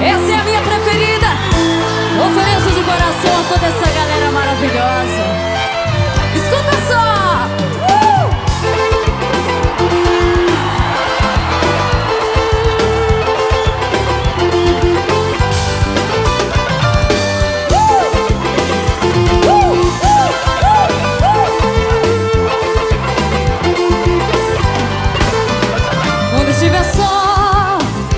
Essa é a minha preferida. Ofereço de coração a toda essa galera maravilhosa. Escuta só! Quando estiver só,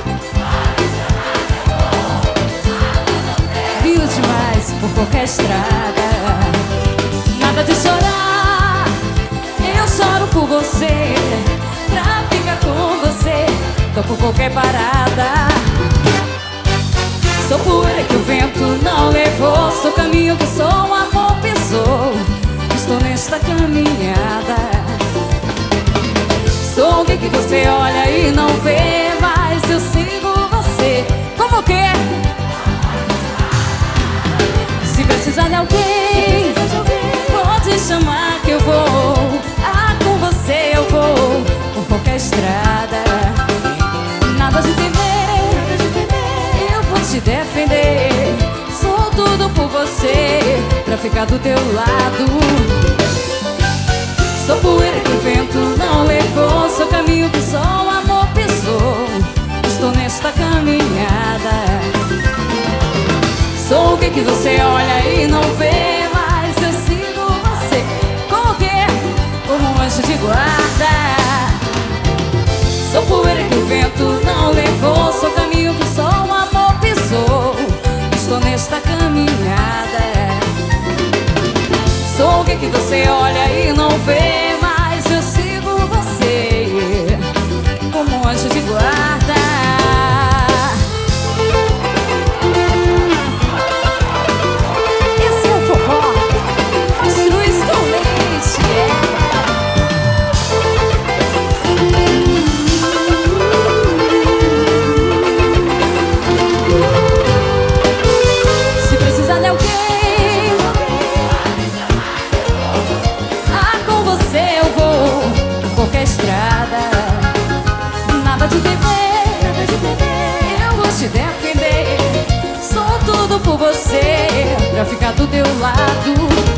viu demais por qualquer estrada. Nada de chorar, eu choro por você. Pra ficar com você, tô por qualquer parada. Sou poeira que o vento não levou, sou caminho que o sol, amor pisou. Estou nesta caminhada. Sou alguém que você olha e não vê, mas eu sigo você. Como que? Se precisar de alguém, pode chamar que eu vou. Ah, com você eu vou por qualquer estrada. Nada de temer, eu vou te defender. Sou tudo por você, pra ficar do teu lado. Sou poeira que o vento não levou, sou caminho que o sol, amor pisou. Estou nesta caminhada. Sou alguém que você olha e não vê, mas eu sigo você. Como que? Como um anjo de guarda. Sou poeira que o vento não levou, sou caminho que o sol, amor pisou. Estou nesta caminhada. Sou alguém que você olha e não vê, mas eu sigo você como um anjo de guarda. Esse é o forró, Cruz com leite, Se precisar de alguém, qualquer estrada. Nada de temer, eu vou te defender. Sou tudo por você, pra ficar do teu lado.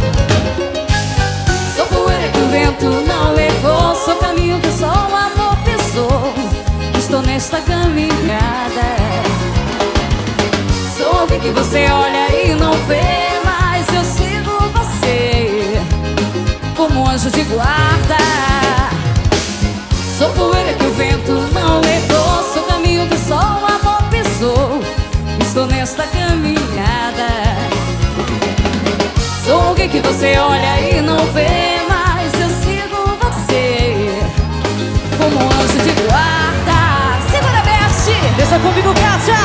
Sou poeira que o vento não levou, sou caminho que o sol, amor pisou. Estou nesta caminhada. Sou alguém que você olha e não vê, mas eu sigo você como um anjo de guarda. Sou poeira que o vento não levou, sou caminho que o sol, amor pisou. Estou nesta caminhada. Sou alguém que você olha e não vê, mas eu sigo você como um anjo de guarda. Segura, Beth! Deixa comigo, Kátia!